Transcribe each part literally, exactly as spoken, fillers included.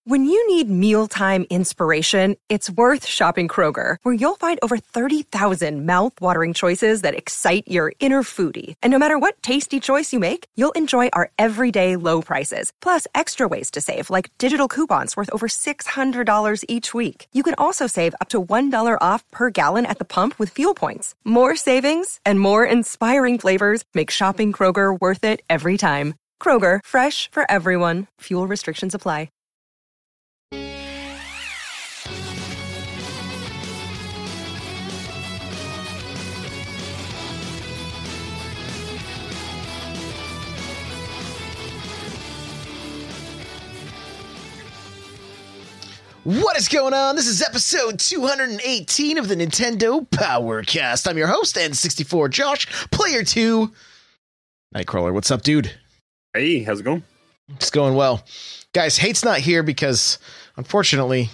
When you need mealtime inspiration, it's worth shopping Kroger, where you'll find over thirty thousand mouth-watering choices that excite your inner foodie. And no matter what tasty choice you make, you'll enjoy our everyday low prices, plus extra ways to save, like digital coupons worth over six hundred dollars each week. You can also save up to one dollar off per gallon at the pump with fuel points. More savings and more inspiring flavors make shopping Kroger worth it every time. Kroger, fresh for everyone. Fuel restrictions apply. What is going on? This is episode two hundred eighteen of the Nintendo Powercast. I'm your host, N sixty-four Josh, player two. Nightcrawler, what's up, dude? Hey, how's it going? It's going well. Guys, Hate's not here because, unfortunately,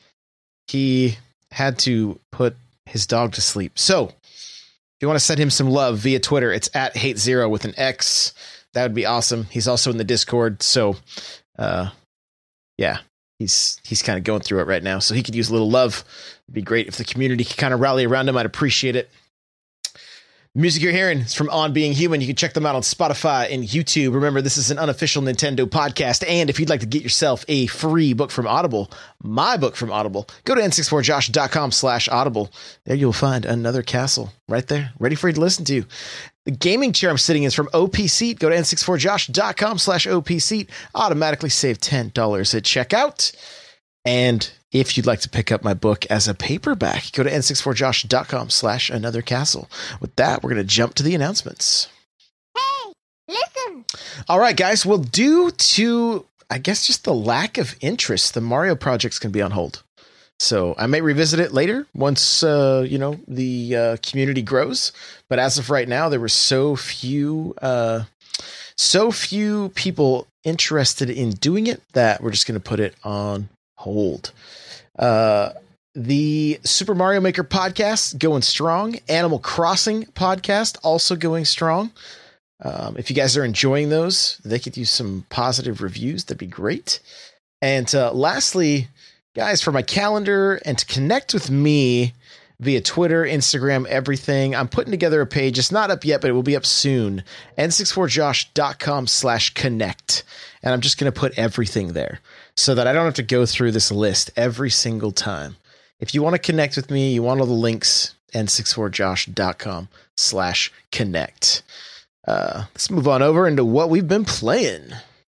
he had to put his dog to sleep. So, if you want to send him some love via Twitter, it's at Hate Zero with an X. That would be awesome. He's also in the Discord, so, uh, yeah. He's he's kind of going through it right now, so he could use a little love. It'd be great if the community could kind of rally around him. I'd appreciate it. The music you're hearing is from On Being Human. You can check them out on Spotify and YouTube. Remember, this is an unofficial Nintendo podcast, and if you'd like to get yourself a free book from Audible, my book from Audible, go to N sixty-four josh dot com slash audible. There you'll find another castle right there, ready for you to listen to. The gaming chair I'm sitting in is from O P Seat. Go to N sixty-four josh dot com slash O P Seat. Automatically save ten dollars at checkout. And if you'd like to pick up my book as a paperback, go to N sixty-four josh dot com slash another castle. With that, we're going to jump to the announcements. Hey, listen. All right, guys. Well, due to, I guess, just the lack of interest, the Mario project's going to be on hold. So I may revisit it later once, uh, you know, the uh, community grows. But as of right now, there were so few, uh, so few people interested in doing it that we're just going to put it on hold. Uh, the Super Mario Maker podcast going strong. Animal Crossing podcast also going strong. Um, if you guys are enjoying those, they could use some positive reviews. That'd be great. And uh, lastly, guys, for my calendar and to connect with me via Twitter, Instagram, everything, I'm putting together a page. It's not up yet, but it will be up soon. N sixty-four josh dot com slash connect. And I'm just going to put everything there so that I don't have to go through this list every single time. If you want to connect with me, you want all the links, N sixty-four josh dot com slash connect. Uh, let's move on over into what we've been playing.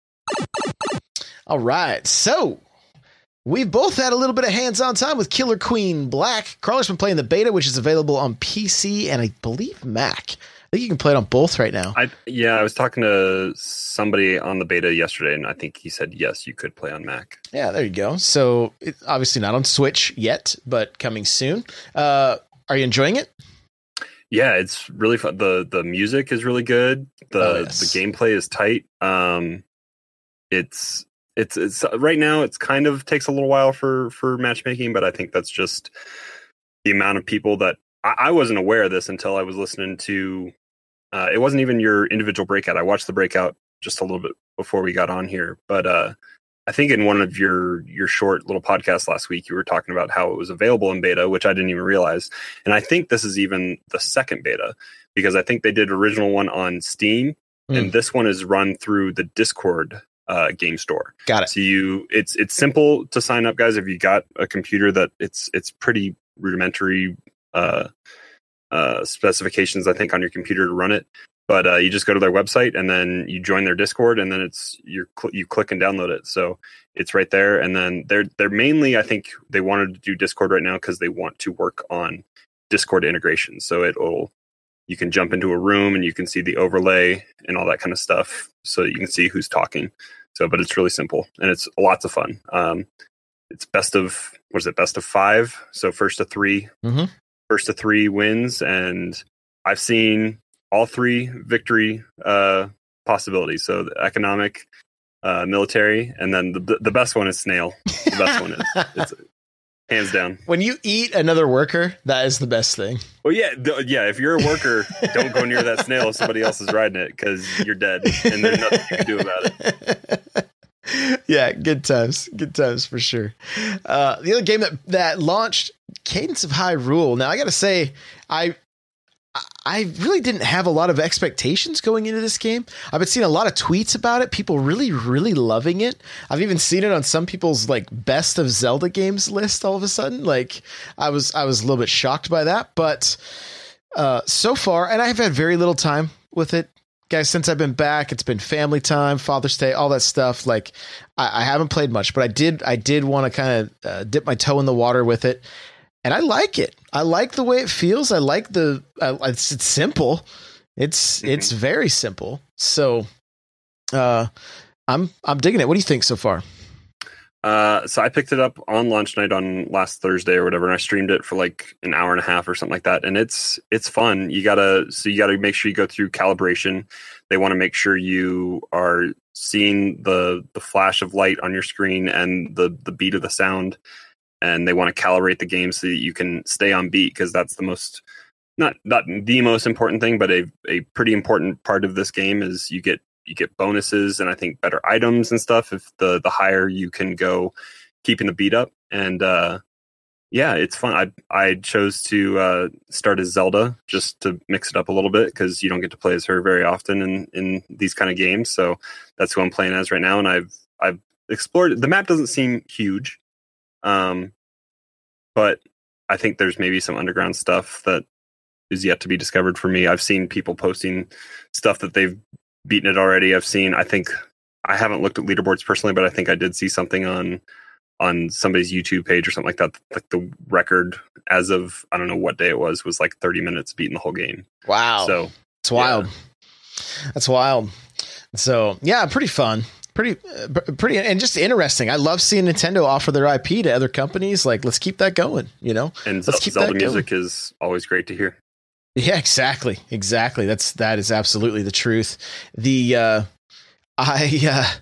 All right. So, we've both had a little bit of hands-on time with Killer Queen Black. Carla's been playing the beta, which is available on P C and I believe Mac. I think you can play it on both right now. I, yeah, I was talking to somebody on the beta yesterday, and I think he said, yes, you could play on Mac. Yeah, there you go. So, it's obviously not on Switch yet, but coming soon. Uh, are you enjoying it? Yeah, it's really fun. The The music is really good. The, oh, yes. the gameplay is tight. Um, it's... It's it's right now. It's kind of takes a little while for for matchmaking, but I think that's just the amount of people that I, I wasn't aware of this until I was listening to. Uh, it wasn't even your individual breakout. I watched the breakout just a little bit before we got on here, but uh, I think in one of your your short little podcasts last week, you were talking about how it was available in beta, which I didn't even realize. And I think this is even the second beta because I think they did original one on Steam, mm. and this one is run through the Discord uh game store. Got it. So you it's it's simple to sign up, guys. If you got a computer that it's it's pretty rudimentary uh uh specifications, I think, on your computer to run it, but uh you just go to their website and then you join their Discord, and then it's you cl- you click and download it. So it's right there. And then they're they're mainly, I think they wanted to do Discord right now because they want to work on Discord integration, so it'll you can jump into a room and you can see the overlay and all that kind of stuff, so you can see who's talking. So, but it's really simple and it's lots of fun. Um, it's best of, what is it? Best of five. So first to three, mm-hmm. first to three wins. And I've seen all three victory uh, possibilities. So the economic, uh, military, and then the the best one is snail. The best one is it's, hands down. When you eat another worker, that is the best thing. Well, yeah, th- yeah. If you're a worker, don't go near that snail if somebody else is riding it, because you're dead, and there's nothing you can do about it. Yeah, good times, good times for sure. Uh, the other game that that launched, Cadence of Hyrule. Now I got to say, I I really didn't have a lot of expectations going into this game. I've been seeing a lot of tweets about it. People really, really loving it. I've even seen it on some people's like best of Zelda games list. All of a sudden, like I was, I was a little bit shocked by that. But uh, so far, and I've had very little time with it, guys. Since I've been back, it's been family time, Father's Day, all that stuff. Like I, I haven't played much, but I did, I did want to kind of uh, dip my toe in the water with it. And I like it. I like the way it feels. I like the, uh, it's, it's simple. It's, mm-hmm. it's very simple. So, uh, I'm, I'm digging it. What do you think so far? Uh, so I picked it up on launch night on last Thursday or whatever, and I streamed it for like an hour and a half or something like that. And it's, it's fun. You gotta, so you gotta make sure you go through calibration. They want to make sure you are seeing the, the flash of light on your screen and the, the beat of the sound. And they want to calibrate the game so that you can stay on beat, because that's the most, not not the most important thing, but a, a pretty important part of this game is you get you get bonuses and I think better items and stuff if the the higher you can go keeping the beat up. And uh, yeah, it's fun. I I chose to uh, start as Zelda just to mix it up a little bit, because you don't get to play as her very often in, in these kind of games. So that's who I'm playing as right now. And I've I've explored. The map doesn't seem huge. Um, but I think there's maybe some underground stuff that is yet to be discovered for me. I've seen people posting stuff that they've beaten it already. I've seen, I think I haven't looked at leaderboards personally, but I think I did see something on, on somebody's YouTube page or something like that. Like the record as of, I don't know what day it was, was like thirty minutes beating the whole game. Wow. So it's wild. Yeah. That's wild. So yeah, pretty fun. Pretty, uh, pretty, and just interesting. I love seeing Nintendo offer their I P to other companies. Like, let's keep that going, you know? And let's keep Zelda that music going. is always great to hear. Yeah, exactly. Exactly. That's, that is absolutely the truth. The, uh, I, uh,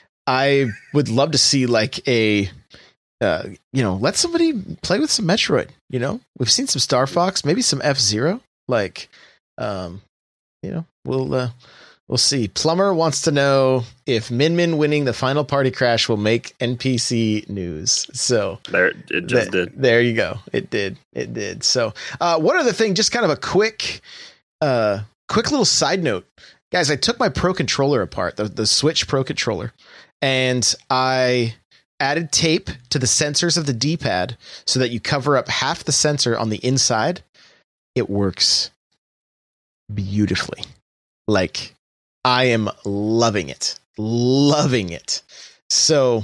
I would love to see like a, uh, you know, let somebody play with some Metroid, you know, we've seen some Star Fox, maybe some F-Zero, like, um, you know, we'll, uh, we'll see. Plumber wants to know if Min Min winning the Final Party Crash will make N P C news. So there, it just th- did. There you go. It did. It did. So, uh, one other thing, just kind of a quick, uh, quick little side note, guys. I took my Pro Controller apart, the the Switch Pro Controller, and I added tape to the sensors of the D-pad so that you cover up half the sensor on the inside. It works beautifully. Like, I am loving it, loving it. So,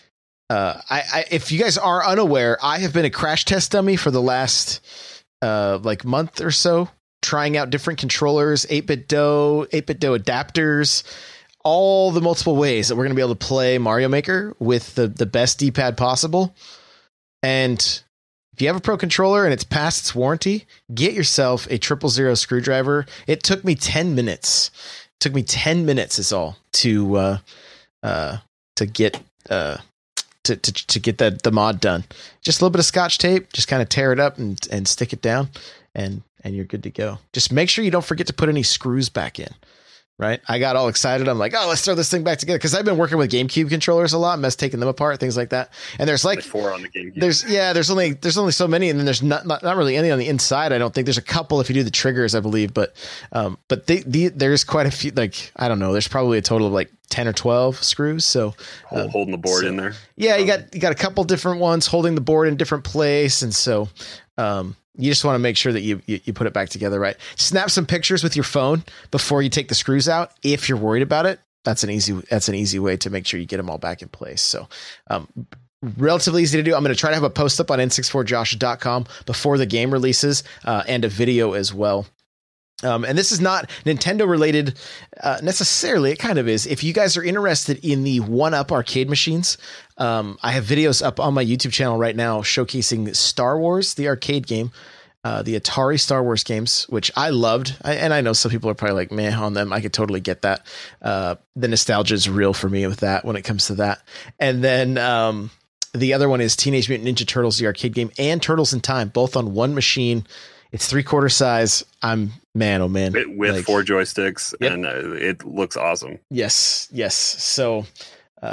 uh, I, I, if you guys are unaware, I have been a crash test dummy for the last, uh, like month or so, trying out different controllers, eight bit D O, eight bit D O adapters, all the multiple ways that we're going to be able to play Mario Maker with the, the best D-pad possible. And if you have a Pro Controller and it's past its warranty, get yourself a triple zero screwdriver. It took me ten minutes. Took me ten minutes is all to uh uh to get uh to to, to get that the mod done. Just a little bit of Scotch tape, just kind of tear it up and and stick it down, and and you're good to go. Just make sure you don't forget to put any screws back in. Right. I got all excited. I'm like, oh, let's throw this thing back together. Cause I've been working with GameCube controllers a lot, mess taking them apart, things like that. And there's like four on the GameCube. There's yeah, there's only, there's only so many. And then there's not, not, not really any on the inside. I don't think there's a couple if you do the triggers, I believe. But, um, but the, the, there's quite a few, like, I don't know, there's probably a total of like ten or twelve screws. So um, holding the board so, in there. Yeah. You um, got, you got a couple different ones holding the board in different place. And so, um, you just want to make sure that you, you you put it back together right. Snap some pictures with your phone before you take the screws out. If you're worried about it, that's an easy that's an easy way to make sure you get them all back in place. So, um, relatively easy to do. I'm going to try to have a post up on N sixty-four josh dot com before the game releases, uh, and a video as well. Um, and this is not Nintendo related uh, necessarily. It kind of is. If you guys are interested in the one-up arcade machines, um, I have videos up on my YouTube channel right now showcasing Star Wars, the arcade game, uh, the Atari Star Wars games, which I loved. I, and I know some people are probably like, meh on them. I could totally get that. Uh, the nostalgia is real for me with that when it comes to that. And then um, the other one is Teenage Mutant Ninja Turtles, the arcade game, and Turtles in Time, both on one machine. It's three quarter size. I'm man, oh man, with, with like, four joysticks, yep. And uh, it looks awesome. Yes, yes. So, uh,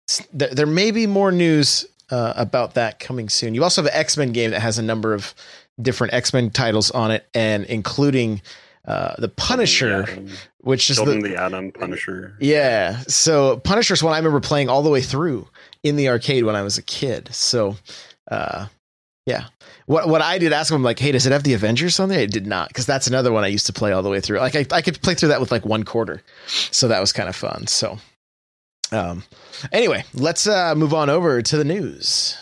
there, there may be more news uh, about that coming soon. You also have an X-Men game that has a number of different X-Men titles on it, and including uh, the Punisher, Children the which is Children the, the Atom, Punisher. Yeah. So Punisher's one I remember playing all the way through in the arcade when I was a kid. So, uh, yeah. What what I did ask him, like, hey, does it have the Avengers on there? It did not, because that's another one I used to play all the way through. Like, I, I could play through that with like one quarter. So that was kind of fun. So, um, anyway, let's uh, move on over to the news.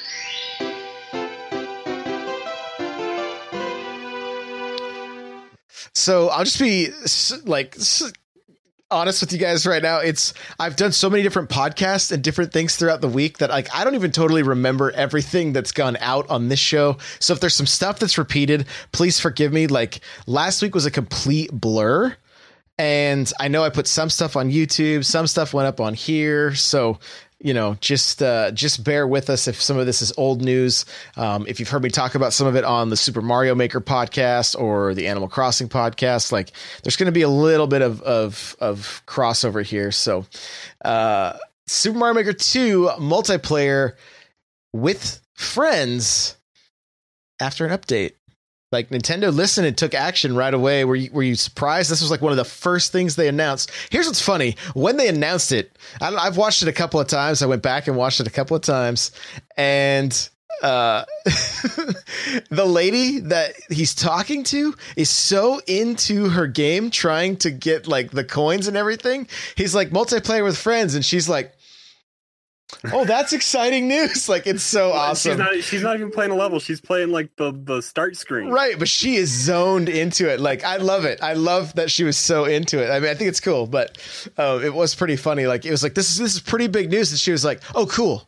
So I'll just be like honest with you guys right now. It's I've done so many different podcasts and different things throughout the week that like I don't even totally remember everything that's gone out on this show. So if there's some stuff that's repeated, please forgive me. Like last week was a complete blur. And I know I put some stuff on YouTube, some stuff went up on here. So, you know, just uh, just bear with us if some of this is old news. Um, if you've heard me talk about some of it on the Super Mario Maker podcast or the Animal Crossing podcast, like there's going to be a little bit of of, of crossover here. So uh, Super Mario Maker two multiplayer with friends after an update. Like Nintendo listened and took action right away. Were you, were you surprised? This was like one of the first things they announced. Here's what's funny. When they announced it, I don't, I've watched it a couple of times. I went back and watched it a couple of times. And uh, the lady that he's talking to is so into her game, trying to get like the coins and everything. He's like multiplayer with friends. And she's like, oh, that's exciting news. Like, it's so awesome. She's not, she's not even playing a level. She's playing like the, the start screen. Right. But she is zoned into it. Like, I love it. I love that she was so into it. I mean, I think it's cool, but uh, it was pretty funny. Like, it was like, this is, this is pretty big news. And she was like, oh, cool.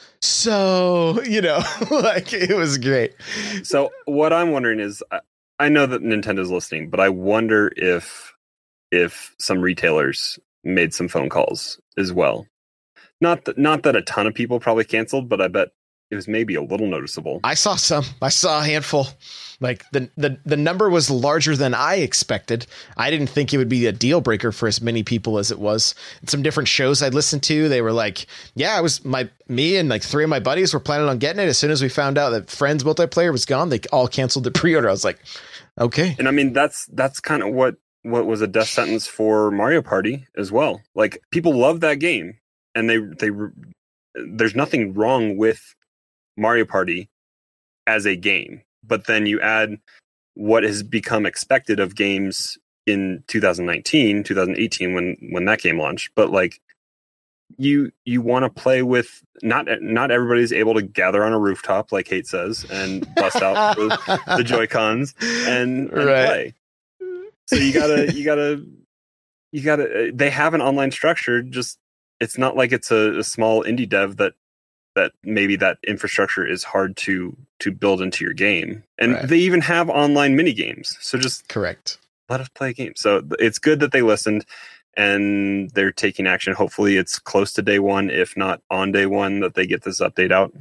So, you know, like it was great. So what I'm wondering is, I, I know that Nintendo's listening, but I wonder if, if some retailers made some phone calls as well. Not that, not that a ton of people probably canceled, but I bet it was maybe a little noticeable. I saw some. I saw a handful. Like the, the the number was larger than I expected. I didn't think it would be a deal breaker for as many people as it was. Some different shows I listened to, they were like, "Yeah, I was my me and like three of my buddies were planning on getting it. As soon as we found out that Friends multiplayer was gone, they all canceled the pre-order." I was like, "Okay." And I mean, that's that's kind of what what was a death sentence for Mario Party as well. Like people love that game. And they, they, there's nothing wrong with Mario Party as a game, but then you add what has become expected of games in two thousand nineteen, two thousand eighteen, when, when that game launched. But like you, you want to play with not, not everybody's able to gather on a rooftop, like Hate says, and bust out the, the Joy-Cons and, and right. play. So you gotta, you gotta, you gotta, they have an online structure, just, it's not like it's a, a small indie dev that that maybe that infrastructure is hard to to build into your game. And right. They even have online mini games. So just correct. Let us play a game. So it's good that they listened and they're taking action. Hopefully it's close to day one, if not on day one, that they get this update out.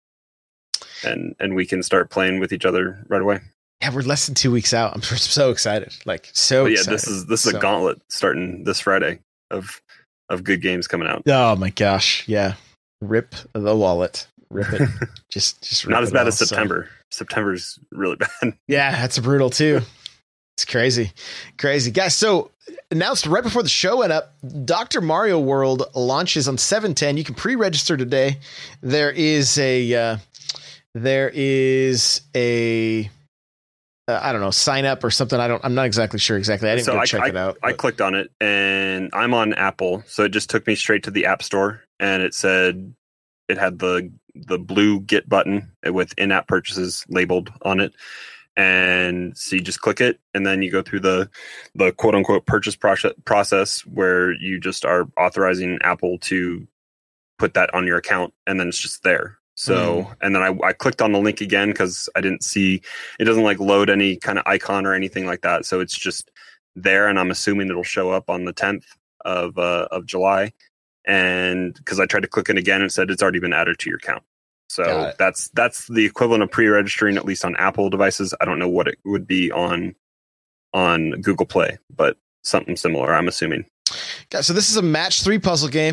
And and we can start playing with each other right away. Yeah, we're less than two weeks out. I'm so excited. Like so but yeah, excited. this is this is so. a gauntlet starting this Friday of of good games coming out. Oh my gosh. Yeah. Rip the wallet. Rip it. just, just rip not as it bad all, as September. So. September's really bad. Yeah. That's brutal too. It's crazy. Crazy guys. So announced right before the show went up, Doctor Mario World launches on seven ten. You can pre-register today. There is a, uh, there is a, Uh, I don't know, sign up or something. I don't, I'm not exactly sure exactly. I didn't so go I, check I, it out. I but. clicked on it and I'm on Apple. So it just took me straight to the App Store and it said it had the, the blue get button with in-app purchases labeled on it. And so you just click it and then you go through the, the quote unquote purchase process process where you just are authorizing Apple to put that on your account and then it's just there. So, mm. and then I, I clicked on the link again because I didn't see, it doesn't like load any kind of icon or anything like that. So it's just there and I'm assuming it'll show up on the tenth of, uh, of July. And because I tried to click it again and it said it's already been added to your account. So that's, that's the equivalent of pre-registering, at least on Apple devices. I don't know what it would be on, on Google Play, but something similar, I'm assuming. Yeah, so this is a match three puzzle game.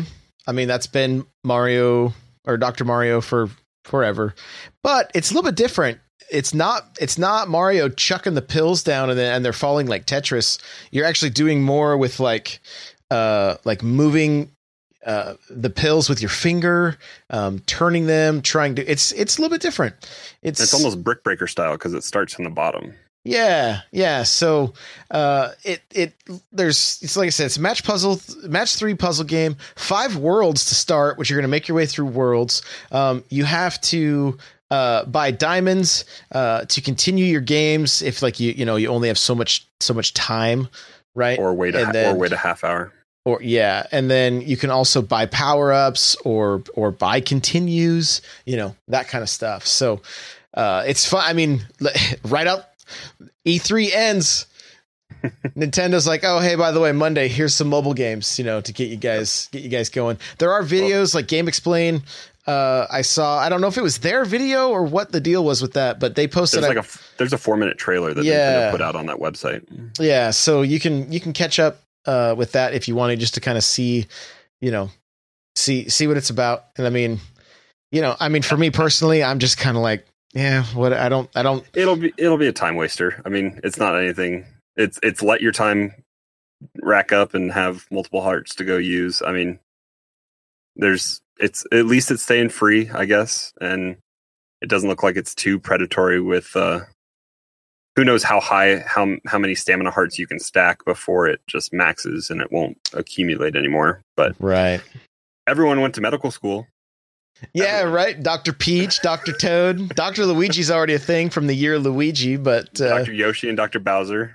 I mean, that's been Mario or Doctor Mario for forever, but it's a little bit different. It's not it's not Mario chucking the pills down and then and they're falling like Tetris. You're actually doing more with like uh like moving uh the pills with your finger, um turning them, trying to it's it's a little bit different. It's it's almost Brick Breaker style because it starts from the bottom. Yeah, yeah. So uh it it there's it's like I said, it's a match puzzle match three puzzle game, five worlds to start, which you're gonna make your way through worlds. Um you have to uh buy diamonds uh to continue your games if like you you know you only have so much so much time, right? Or wait a then, or wait a half hour. Or yeah, and then you can also buy power-ups or or buy continues, you know, that kind of stuff. So uh it's fun. I mean, right out E three ends, Nintendo's like, oh hey, by the way, Monday here's some mobile games, you know, to get you guys get you guys going. There are videos like Game Explain. Uh, I saw, I don't know if it was their video or what the deal was with that, but they posted there's like a, there's a four minute trailer that yeah. Nintendo put out on that website. Yeah. So you can, you can catch up, uh, with that if you wanted just to kind of see, you know, see, see what it's about. And I mean, you know, I mean, for me personally, I'm just kind of like, yeah, what I don't, I don't, it'll be, it'll be a time waster. I mean, it's not anything. It's, it's let your time rack up and have multiple hearts to go use. I mean, there's, it's at least it's staying free, I guess, and it doesn't look like it's too predatory with uh who knows how high how how many stamina hearts you can stack before it just maxes and it won't accumulate anymore. But right, everyone went to medical school. Yeah, everyone. Right. Doctor Peach, Doctor Toad, Doctor Luigi's already a thing from the year Luigi, but uh... Doctor Yoshi and Doctor Bowser.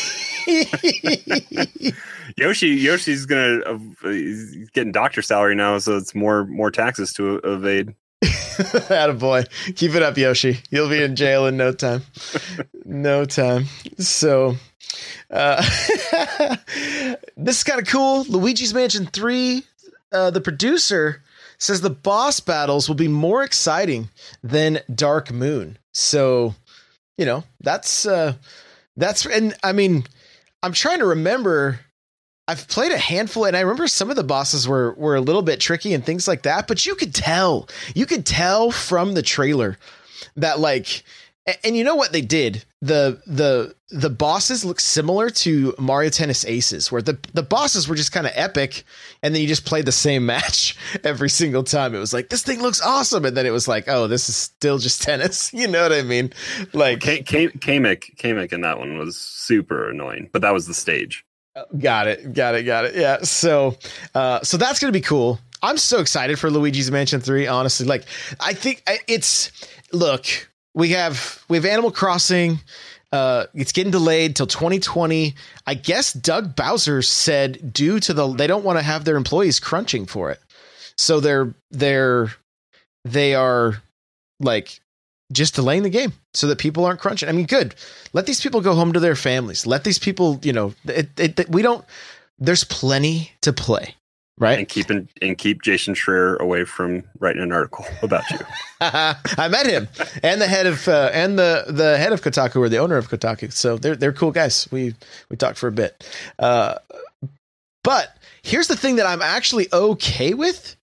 Yoshi, Yoshi's gonna uh, he's getting doctor salary now, so it's more more taxes to evade. Attaboy. Keep it up, Yoshi. You'll be in jail in no time. No time. So, uh, this is kind of cool. Luigi's Mansion three, uh, the producer says the boss battles will be more exciting than Dark Moon. So, you know, that's uh, that's and I mean. I'm trying to remember. I've played a handful, and I remember some of the bosses were were a little bit tricky and things like that. But you could tell, you could tell from the trailer that like, and, and you know what they did? The the the bosses look similar to Mario Tennis Aces, where the the bosses were just kind of epic, and then you just played the same match every single time. It was like, this thing looks awesome, and then it was like, oh, this is still just tennis. You know what I mean? Like K- K- Kamek, Kamek in that one was super annoying, but that was the stage. Got it, got it, got it. Yeah, so uh, so that's gonna be cool. I'm so excited for Luigi's Mansion three. Honestly, like I think it's look. We have we have Animal Crossing. Uh, it's getting delayed till twenty twenty. I guess Doug Bowser said due to the they don't want to have their employees crunching for it, so they're they're they are like just delaying the game so that people aren't crunching. I mean, good. Let these people go home to their families. Let these people, you know, it, it, it, we don't. There's plenty to play. Right. And keep in, and keep Jason Schreier away from writing an article about you. I met him and the head of uh, and the, the head of Kotaku or the owner of Kotaku. So they're they're cool guys. We we talked for a bit. Uh, but here's the thing that I'm actually okay with.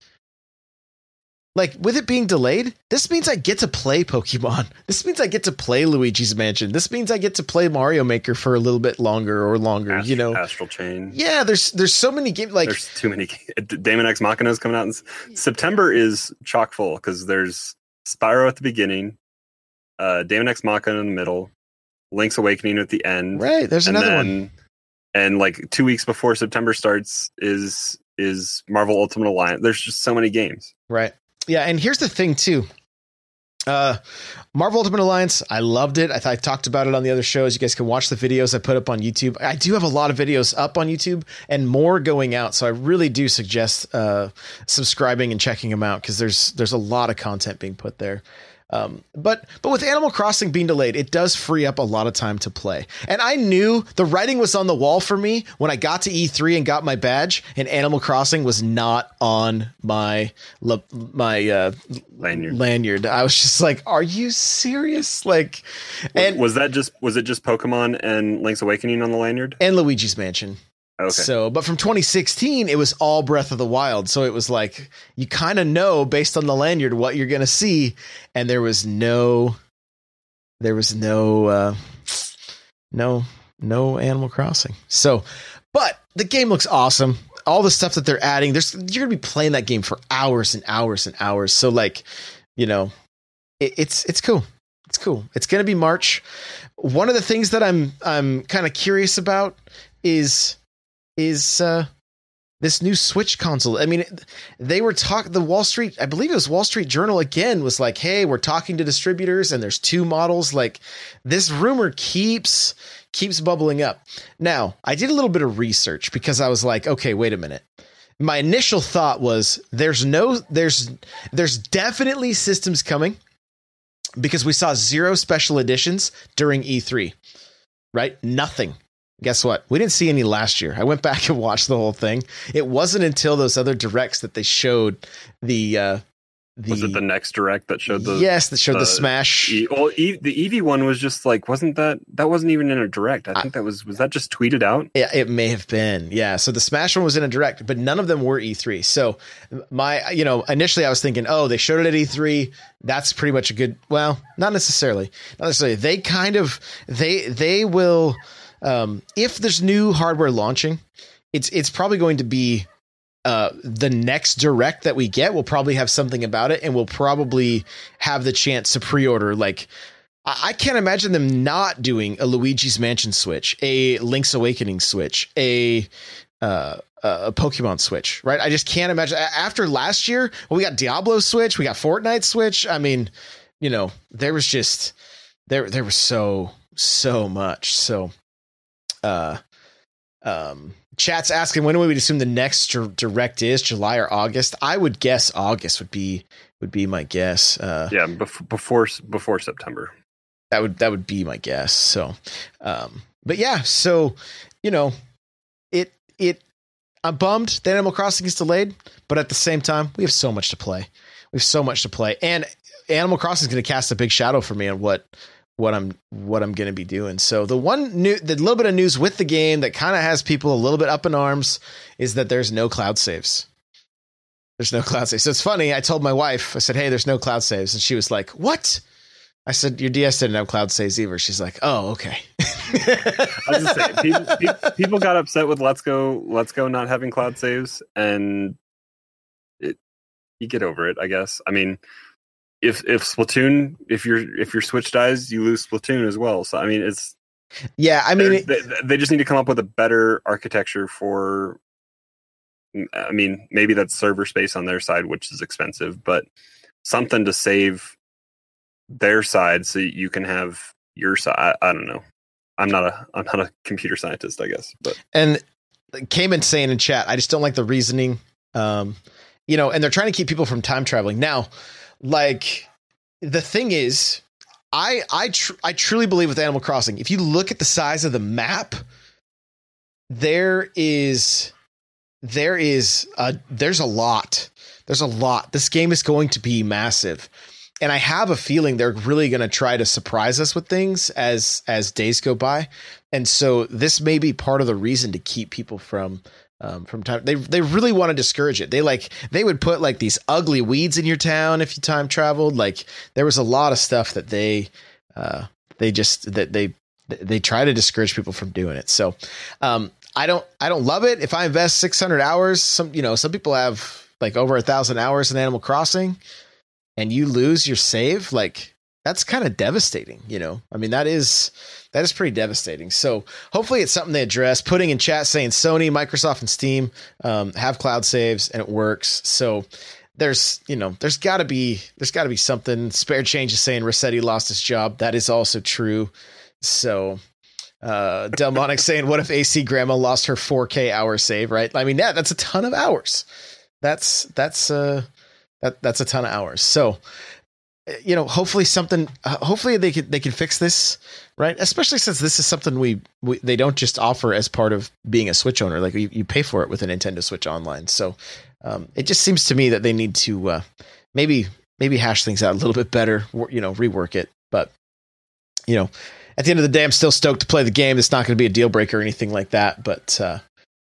Like with it being delayed, this means I get to play Pokemon. This means I get to play Luigi's Mansion. This means I get to play Mario Maker for a little bit longer or longer. Astral, you know, Astral Chain. Yeah, there's there's so many games. Like there's too many. Daemon X Machina is coming out. In September is chock full because there's Spyro at the beginning, uh, Daemon X Machina in the middle, Link's Awakening at the end. Right. There's and another then, one. And like two weeks before September starts is is Marvel Ultimate Alliance. There's just so many games. Right. Yeah, and here's the thing too. Uh, Marvel Ultimate Alliance, I loved it. I, th- I talked about it on the other shows. You guys can watch the videos I put up on YouTube. I do have a lot of videos up on YouTube and more going out, so I really do suggest uh, subscribing and checking them out because there's there's a lot of content being put there. Um, but but with Animal Crossing being delayed, it does free up a lot of time to play. And I knew the writing was on the wall for me when I got to E three and got my badge, and Animal Crossing was not on my my uh, lanyard. lanyard. I was just like, "Are you serious?" Like, and was that just was it just Pokemon and Link's Awakening on the lanyard and Luigi's Mansion? Okay. So, but from twenty sixteen, it was all Breath of the Wild. So it was like, you kind of know based on the lanyard what you're going to see. And there was no, there was no, uh, no, no Animal Crossing. So, but the game looks awesome. All the stuff that they're adding, there's, you're going to be playing that game for hours and hours and hours. So like, you know, it, it's, it's cool. It's cool. It's going to be March. One of the things that I'm, I'm kind of curious about is, is uh, this new Switch console. I mean, they were talking, the Wall Street, I believe it was Wall Street Journal again, was like, hey, we're talking to distributors and there's two models. Like, this rumor keeps, keeps bubbling up. Now, I did a little bit of research because I was like, okay, wait a minute. My initial thought was there's no, there's, there's definitely systems coming because we saw zero special editions during E three, right? Nothing. Guess what? We didn't see any last year. I went back and watched the whole thing. It wasn't until those other directs that they showed the, uh, the, was it the next direct that showed the, yes, that showed the, the Smash. E, well, e, the Eevee one was just like, wasn't that, that wasn't even in a direct. I think I, that was, was that just tweeted out? Yeah, it may have been. Yeah. So the Smash one was in a direct, but none of them were E three. So my, you know, initially I was thinking, oh, they showed it at E three. That's pretty much a good, well, not necessarily, not necessarily. They kind of, they, they will, Um, if there's new hardware launching, it's it's probably going to be uh, the next direct that we get will probably have something about it, and we'll probably have the chance to pre-order. Like, I, I can't imagine them not doing a Luigi's Mansion Switch, a Link's Awakening Switch, a uh, a Pokemon Switch, right? I just can't imagine. After last year, well, we got Diablo Switch, we got Fortnite Switch. I mean, you know, there was just there there was so so much so. Uh, um, chat's asking when would we assume the next direct is, July or August? I would guess August would be would be my guess. Uh, yeah, bef- before before September. That would that would be my guess. So, um, but yeah, so you know, it it. I'm bummed that Animal Crossing is delayed, but at the same time, we have so much to play. We have so much to play, and Animal Crossing is going to cast a big shadow for me on what. what I'm what I'm going to be doing. So the one new, the little bit of news with the game that kind of has people a little bit up in arms is that there's no cloud saves. There's no cloud saves. So it's funny. I told my wife, I said, hey, there's no cloud saves. And she was like, what? I said, your D S didn't have cloud saves either. She's like, oh, okay. I was just saying, people, people got upset with Let's Go, Let's Go not having cloud saves, and it, you get over it, I guess. I mean, If if Splatoon, if your if your Switch dies, you lose Splatoon as well. So I mean, it's yeah. I mean, they, they just need to come up with a better architecture for. I mean, maybe that's server space on their side, which is expensive, but something to save their side so you can have your side. I, I don't know. I'm not a I'm not a computer scientist, I guess. But and Cayman saying in chat, I just don't like the reasoning. Um, you know, and they're trying to keep people from time traveling now. Like, the thing is, I I tr- I truly believe with Animal Crossing, if you look at the size of the map, there is there is a there's a lot. There's a lot. This game is going to be massive. And I have a feeling they're really going to try to surprise us with things as as days go by. And so this may be part of the reason to keep people from Um, from time, they they really want to discourage it. They like they would put like these ugly weeds in your town if you time traveled. Like, there was a lot of stuff that they uh, they just that they they try to discourage people from doing it. So um, I don't I don't love it. If I invest six hundred hours, some you know some people have like over a thousand hours in Animal Crossing, and you lose your save, like that's kind of devastating. You know, I mean that is. That is pretty devastating. So hopefully it's something they address. Putting in chat saying Sony, Microsoft, and Steam um, have cloud saves and it works. So there's, you know, there's got to be there's got to be something. Spare Change is saying Rossetti lost his job. That is also true. So uh, Delmonic saying, what if A C Grandma lost her four K hour save? Right? I mean, yeah, that's a ton of hours. That's that's uh, that that's a ton of hours. So. You know, hopefully something, uh, hopefully they can, they can fix this, right? Especially since this is something we, we, they don't just offer as part of being a Switch owner. Like you, you pay for it with a Nintendo Switch Online. So um, it just seems to me that they need to uh, maybe, maybe hash things out a little bit better, you know, rework it. But, you know, at the end of the day, I'm still stoked to play the game. It's not going to be a deal breaker or anything like that. But uh,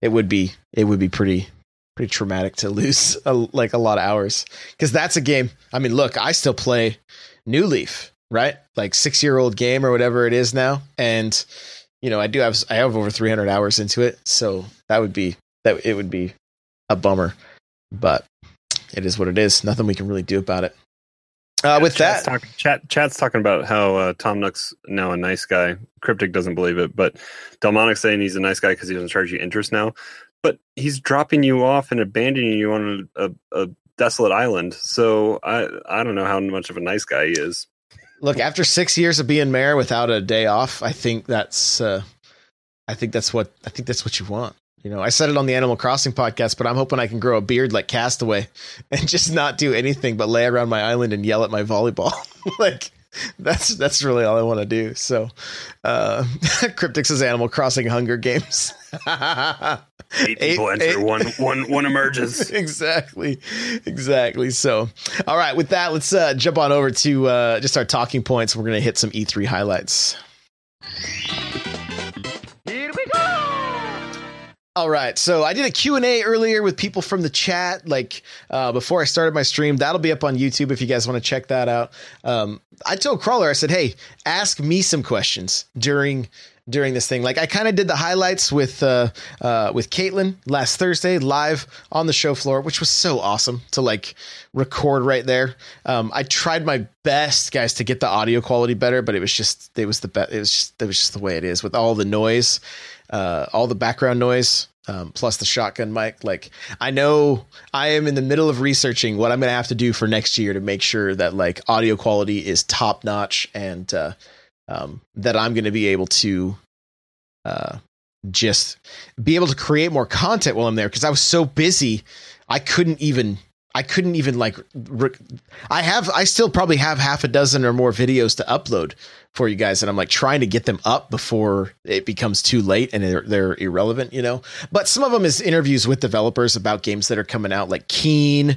it would be it would be pretty pretty traumatic to lose a, like a lot of hours, because that's a game. I mean, look, I still play New Leaf, right? Like six year old game or whatever it is now, and you know I do have I have over three hundred hours into it, so that would be that it would be a bummer, but it is what it is. Nothing we can really do about it. Uh, with Chat's that, talk, chat chat's talking about how uh, Tom Nook's now a nice guy. Cryptic doesn't believe it, but Delmonic's saying he's a nice guy because he doesn't charge you interest now. But he's dropping you off and abandoning you on a, a, a desolate island. So I I don't know how much of a nice guy he is. look, after six years of being mayor without a day off, I think that's uh, I think that's what I think that's what you want. You know, I said it on the Animal Crossing podcast, but I'm hoping I can grow a beard like Castaway and just not do anything but lay around my island and yell at my volleyball. Like that's that's really all I want to do. So, uh, Cryptic says Animal Crossing Hunger Games. Eight people eight, enter, eight. one one one emerges. Exactly, exactly. So, all right, with that, let's uh, jump on over to uh, just our talking points. We're going to hit some E three highlights. All right, so I did a Q and A earlier with people from the chat, like uh, before I started my stream. That'll be up on YouTube if you guys want to check that out. Um, I told Crawler, I said, hey, ask me some questions during during this thing. Like I kind of did the highlights with uh, uh, with Caitlin last Thursday live on the show floor, which was so awesome to like record right there. Um, I tried my best, guys, to get the audio quality better, but it was just it was the best. It was just it was just the way it is with all the noise. Uh, all the background noise, um, plus the shotgun mic. Like I know I am in the middle of researching what I'm going to have to do for next year to make sure that like audio quality is top notch and uh, um, that I'm going to be able to uh, just be able to create more content while I'm there. Cause I was so busy. I couldn't even, I couldn't even like, rec- I have, I still probably have half a dozen or more videos to upload for you guys. And I'm like trying to get them up before it becomes too late and they're, they're irrelevant, you know, but some of them is interviews with developers about games that are coming out like Keen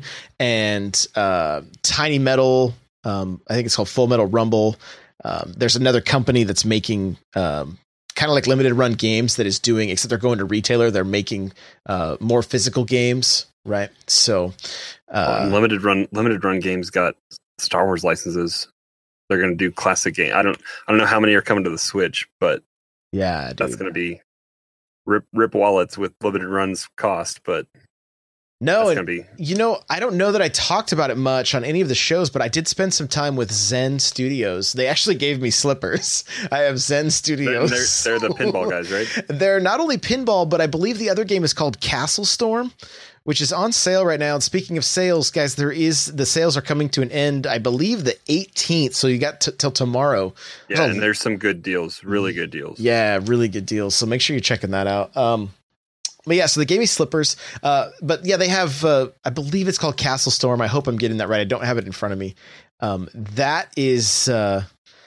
and uh, Tiny Metal. Um, I think it's called Full Metal Rumble. Um, there's another company that's making um, kind of like limited run games that is doing, except they're going to retailer. They're making uh, more physical games. Right. So uh, well, limited run, limited run games got Star Wars licenses. They're going to do classic game. I don't, I don't know how many are coming to the Switch, but yeah, dude. That's going to be rip, rip wallets with limited runs cost. But no, it's going to be, you know, I don't know that I talked about it much on any of the shows, but I did spend some time with Zen Studios. They actually gave me slippers. I have Zen Studios. They're, they're the pinball guys, right? They're not only pinball, but I believe the other game is called Castle Storm, which is on sale right now. And speaking of sales, guys, there is the sales are coming to an end, I believe the eighteenth. So you got t- till tomorrow. Yeah, oh, and there's some good deals, really good deals. Yeah, really good deals. So make sure you're checking that out. Um, but yeah, so they gave me slippers. Uh, but yeah, they have, uh, I believe it's called Castle Storm. I hope I'm getting that right. I don't have it in front of me. Um, that is, uh,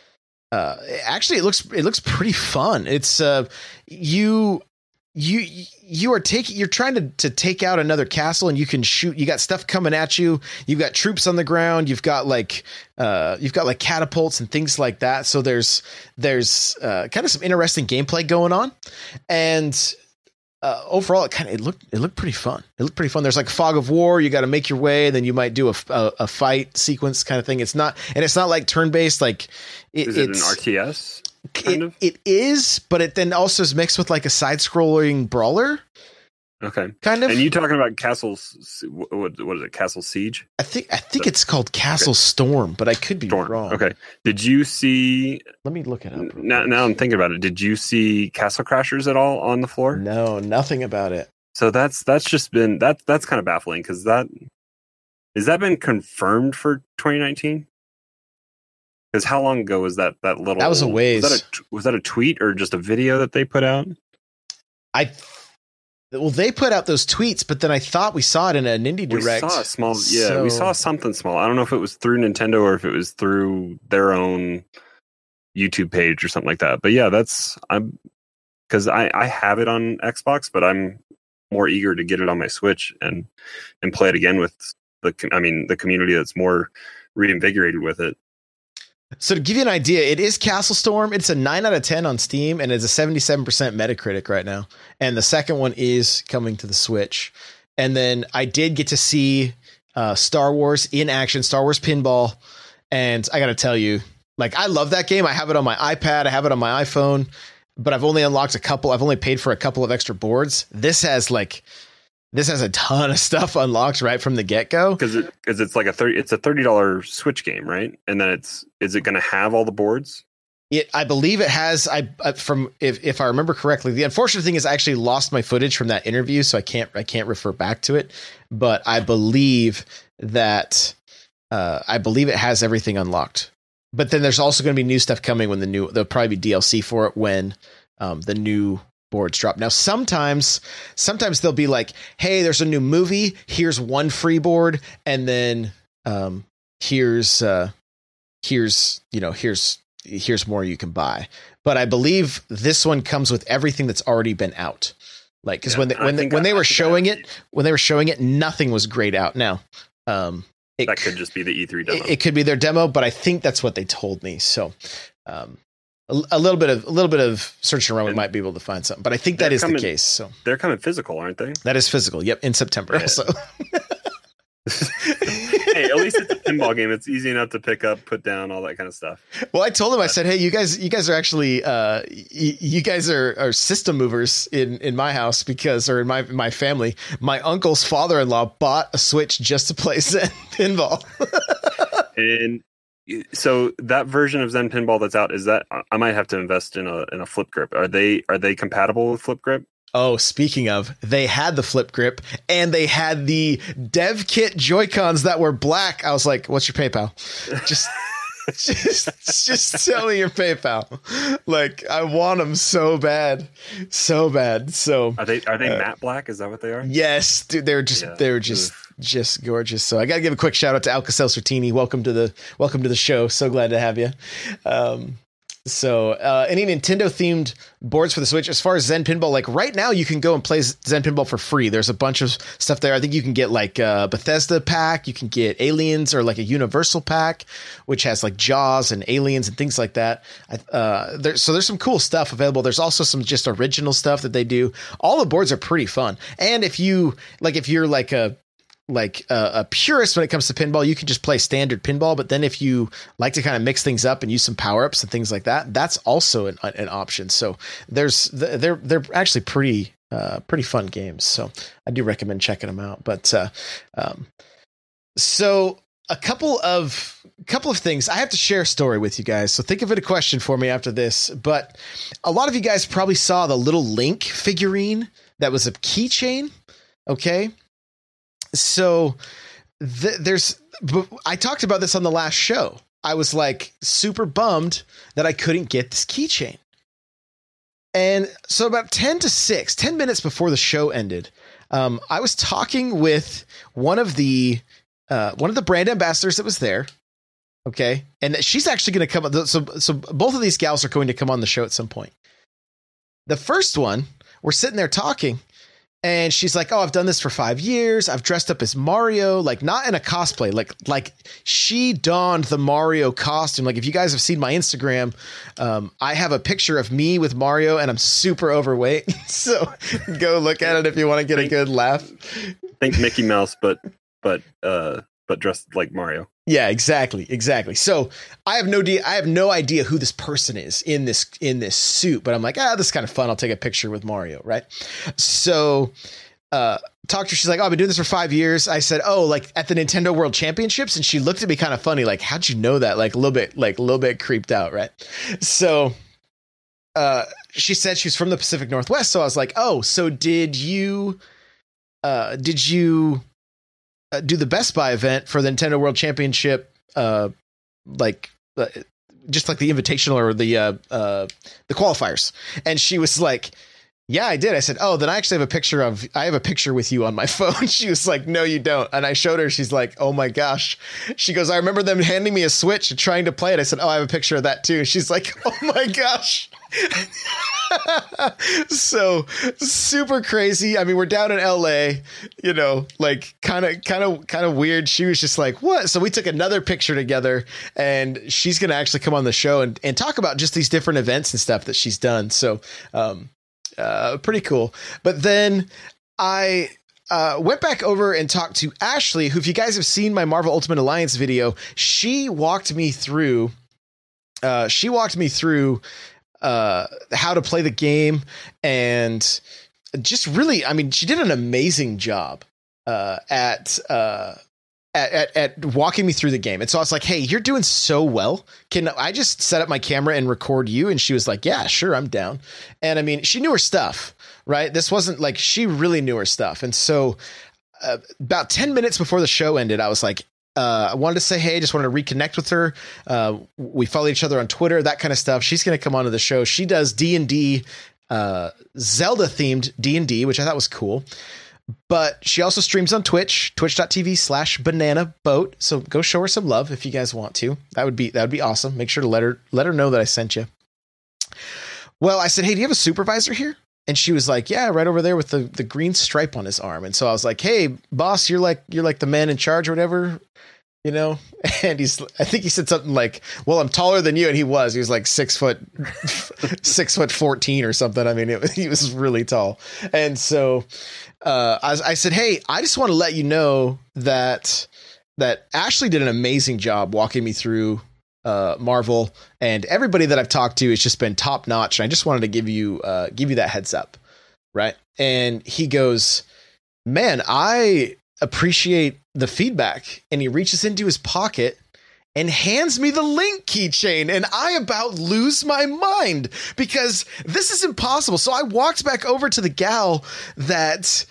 uh, actually it looks, it looks pretty fun. It's, uh, you, you, you are taking, you're trying to, to take out another castle and you can shoot, you got stuff coming at you. You've got troops on the ground. You've got like, uh, you've got like catapults and things like that. So there's, there's, uh, kind of some interesting gameplay going on. And, Uh, overall, it kind of it looked it looked pretty fun. It looked pretty fun. There's like fog of war. You got to make your way. Then you might do a, a, a fight sequence kind of thing. It's not and it's not like turn based. Like it, is it it's an R T S? Kind it, of? It is, but it then also is mixed with like a side scrolling brawler. Okay, kind of. And you talking about Castle? What, what is it? Castle Siege? I think I think so, it's called Castle okay. Storm, but I could be Storm. wrong. Okay. Did you see? Let me look it up. Now, now I'm thinking about it. Did you see Castle Crashers at all on the floor? No, nothing about it. So that's that's just been that that's kind of baffling because that has that been confirmed for twenty nineteen? Because how long ago was that? That little that was a ways. Was that a, was that a tweet or just a video that they put out? I. Well, they put out those tweets, but then I thought we saw it in an indie direct. We saw a small, yeah, so... we saw something small. I don't know if it was through Nintendo or if it was through their own YouTube page or something like that. But yeah, that's I'm because I, I have it on Xbox, but I'm more eager to get it on my Switch and and play it again with the I mean the community that's more reinvigorated with it. So to give you an idea, it is Castle Storm. It's a nine out of ten on Steam, and it's a seventy-seven percent Metacritic right now. And the second one is coming to the Switch. And then I did get to see uh, Star Wars in action, Star Wars Pinball. And I got to tell you, like, I love that game. I have it on my iPad. I have it on my iPhone, but I've only unlocked a couple. I've only paid for a couple of extra boards. This has like, this has a ton of stuff unlocked right from the get go. Because it, cause it's like a thirty, it's a thirty dollars Switch game, right? And then it's, is it going to have all the boards? It, I believe it has. I uh, from if if I remember correctly. The unfortunate thing is I actually lost my footage from that interview, so I can't I can't refer back to it. But I believe that uh, I believe it has everything unlocked. But then there's also going to be new stuff coming when the new there'll probably be D L C for it when um, the new boards drop. Now sometimes sometimes they'll be like, hey, there's a new movie. Here's one free board, and then um, here's uh, here's you know here's. here's more you can buy. But I believe this one comes with everything that's already been out. Like, cause yeah, when they, when, they, when they were showing it, when they were showing it, nothing was grayed out. Now, um, it that could just be the E three demo. It, it could be their demo, but I think that's what they told me. So, um, a, a little bit of, a little bit of searching around, we might be able to find something, but I think that is coming, the case. So they're coming physical, aren't they? That is physical. Yep. In September. Yeah. Also. Hey, at least it's a pinball game. It's easy enough to pick up, put down, all that kind of stuff. Well, I told him, I said, hey, you guys, you guys are actually, uh, y- you guys are, are system movers in, in my house because, or in my, my family, my uncle's father-in-law bought a Switch just to play Zen Pinball. And so that version of Zen Pinball that's out, is that, I might have to invest in a, in a flip grip. Are they, are they compatible with flip grip? Oh, speaking of, they had the flip grip and they had the dev kit Joy-Cons that were black. I was like, what's your PayPal? Just, just, just tell me your PayPal. Like, I want them so bad, so bad. So are they, are they uh, matte black? Is that what they are? Yes, dude, they're just, yeah. they're just, Oof. just gorgeous. So I got to give a quick shout out to Alka-Seltzer Teeny. Welcome to the, welcome to the show. So glad to have you. Um, So uh, any Nintendo themed boards for the Switch, as far as Zen Pinball, like right now you can go and play Zen Pinball for free. There's a bunch of stuff there. I think you can get like a Bethesda pack. You can get Aliens or like a Universal pack, which has like Jaws and Aliens and things like that. Uh, there, so there's some cool stuff available. There's also some just original stuff that they do. All the boards are pretty fun. And if you like, if you're like a like uh, a purist when it comes to pinball, you can just play standard pinball. But then if you like to kind of mix things up and use some power ups and things like that, that's also an, an option. So there's they're they're actually pretty uh, pretty fun games. So I do recommend checking them out. But uh, um, so a couple of couple of things I have to share a story with you guys. So think of it a question for me after this. But a lot of you guys probably saw the little Link figurine that was a keychain. Okay. So th- there's, I talked about this on the last show. I was like super bummed that I couldn't get this keychain. And so about ten to six, ten minutes before the show ended, um, I was talking with one of the, uh, one of the brand ambassadors that was there. Okay. And she's actually going to come. So, so both of these gals are going to come on the show at some point. The first one, we're sitting there talking. And she's like, oh, I've done this for five years. I've dressed up as Mario, like not in a cosplay, like like she donned the Mario costume. Like if you guys have seen my Instagram, um, I have a picture of me with Mario and I'm super overweight. So go look at it if you want to get think, a good laugh. Think Mickey Mouse, but but uh, but dressed like Mario. Yeah, exactly. Exactly. So I have no idea. I have no idea who this person is in this in this suit, but I'm like, ah, this is kind of fun. I'll take a picture with Mario. Right. So uh, talked to her. She's like, oh, I've been doing this for five years. I said, oh, like at the Nintendo World Championships. And she looked at me kind of funny. Like, how'd you know that? Like a little bit, like a little bit creeped out. Right. So uh, she said she's from the Pacific Northwest. So I was like, oh, so did you uh, did you. Uh, do the Best Buy event for the Nintendo World Championship, uh, like uh, just like the invitational or the uh, uh, the qualifiers. And she was like, yeah, I did. I said, oh, then I actually have a picture of I have a picture with you on my phone. She was like, no, you don't. And I showed her. She's like, oh, my gosh. She goes, I remember them handing me a Switch and trying to play it. I said, oh, I have a picture of that, too. She's like, oh, my gosh. So super crazy. I mean, we're down in L A, you know, like kind of, kind of, kind of weird. She was just like, what? So we took another picture together, and she's going to actually come on the show and, and talk about just these different events and stuff that she's done. So, um, uh, pretty cool. But then I, Uh, went back over and talked to Ashley, who, if you guys have seen my Marvel Ultimate Alliance video, she walked me through, uh, she walked me through, uh, how to play the game, and just really, I mean, she did an amazing job, uh, at, uh, At, at, at walking me through the game. And so I was like, hey, you're doing so well. Can I just set up my camera and record you? And she was like, yeah, sure, I'm down. And I mean, she knew her stuff, right? This wasn't like, she really knew her stuff. And so uh, about ten minutes before the show ended, I was like, uh, I wanted to say, hey, I just wanted to reconnect with her. Uh, we follow each other on Twitter, that kind of stuff. She's going to come onto the show. She does D and D, uh, Zelda themed D and D, which I thought was cool. But she also streams on Twitch, twitch.tv slash banana boat. So go show her some love if you guys want to. That would be, that would be awesome. Make sure to let her, let her know that I sent you. Well, I said, hey, do you have a supervisor here? And she was like, yeah, right over there with the, the green stripe on his arm. And so I was like, hey, boss, you're like, you're like the man in charge or whatever, you know? And he's, I think he said something like, well, I'm taller than you. And he was, he was like six foot, six foot fourteen or something. I mean, it, he was really tall. And so, Uh, I, I said, hey, I just want to let you know that that Ashley did an amazing job walking me through uh, Marvel, and everybody that I've talked to has just been top notch. And I just wanted to give you uh, give you that heads up, right? And he goes, man, I appreciate the feedback. And he reaches into his pocket and hands me the Link keychain, and I about lose my mind because this is impossible. So I walked back over to the gal that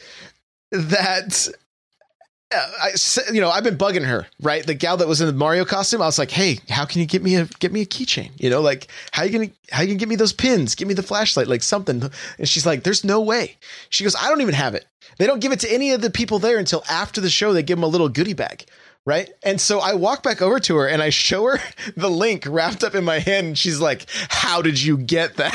that uh, I, you know, I've been bugging her, right? The gal that was in the Mario costume. I was like, hey, how can you get me a get me a keychain? You know, like how you gonna how you gonna get me those pins? Give me the flashlight, like something. And she's like, there's no way. She goes, I don't even have it. They don't give it to any of the people there until after the show. They give them a little goodie bag. Right. And so I walk back over to her and I show her the Link wrapped up in my hand. And she's like, how did you get that?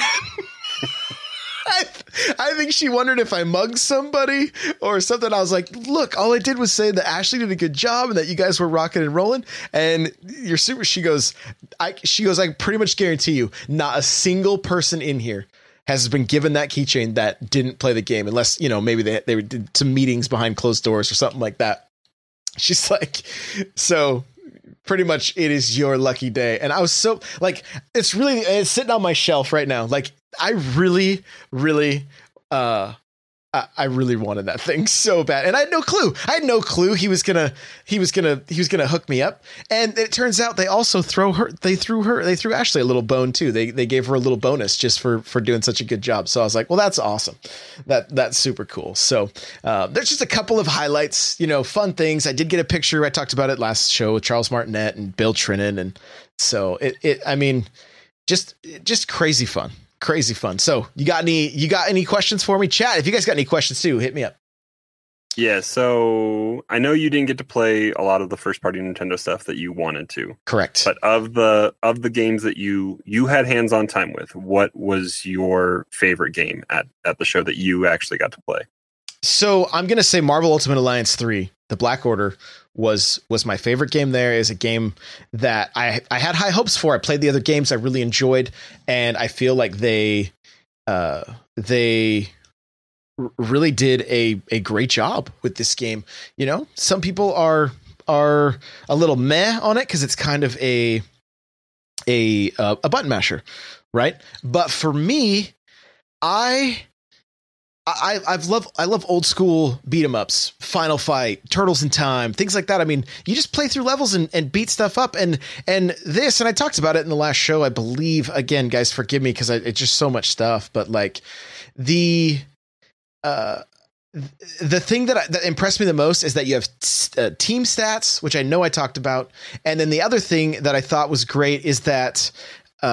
I, th- I think she wondered if I mugged somebody or something. I was like, look, all I did was say that Ashley did a good job and that you guys were rocking and rolling. And you're super. She goes, I, she goes, I pretty much guarantee you not a single person in here has been given that keychain that didn't play the game, unless, you know, maybe they, they did some meetings behind closed doors or something like that. She's like, so pretty much it is your lucky day. And I was so like, it's really, it's sitting on my shelf right now. Like I really, really, uh, I, I really wanted that thing so bad. And I had no clue. I had no clue he was gonna, he was gonna, he was gonna hook me up. And it turns out they also throw her, they threw her, they threw Ashley a little bone too. They, they gave her a little bonus just for, for doing such a good job. So I was like, well, that's awesome. That, that's super cool. So, uh, there's just a couple of highlights, you know, fun things. I did get a picture. I talked about it last show with Charles Martinet and Bill Trinan. And so it, it, I mean, just, just crazy fun. Crazy fun. So you got any, you got any questions for me? Chat. If you guys got any questions too, hit me up. Yeah. So I know you didn't get to play a lot of the first party Nintendo stuff that you wanted to. Correct. But of the, of the games that you, you had hands-on time with, what was your favorite game at, at the show that you actually got to play? So I'm going to say Marvel Ultimate Alliance three, The Black Order was, was my favorite game. There is a game that I, I had high hopes for. I played the other games I really enjoyed, and I feel like they, uh, they r- really did a, a great job with this game. You know, some people are, are a little meh on it, 'cause it's kind of a, a, uh, a button masher. Right. But for me, I, I, I've loved, I love old school beat 'em ups, Final Fight, Turtles in Time, things like that. I mean, you just play through levels and, and beat stuff up, and, and this, and I talked about it in the last show, I believe. Again, guys, forgive me, 'cause I, it's just so much stuff, but like the, uh, the thing that, I, that impressed me the most is that you have t- uh, team stats, which I know I talked about. And then the other thing that I thought was great is that, uh,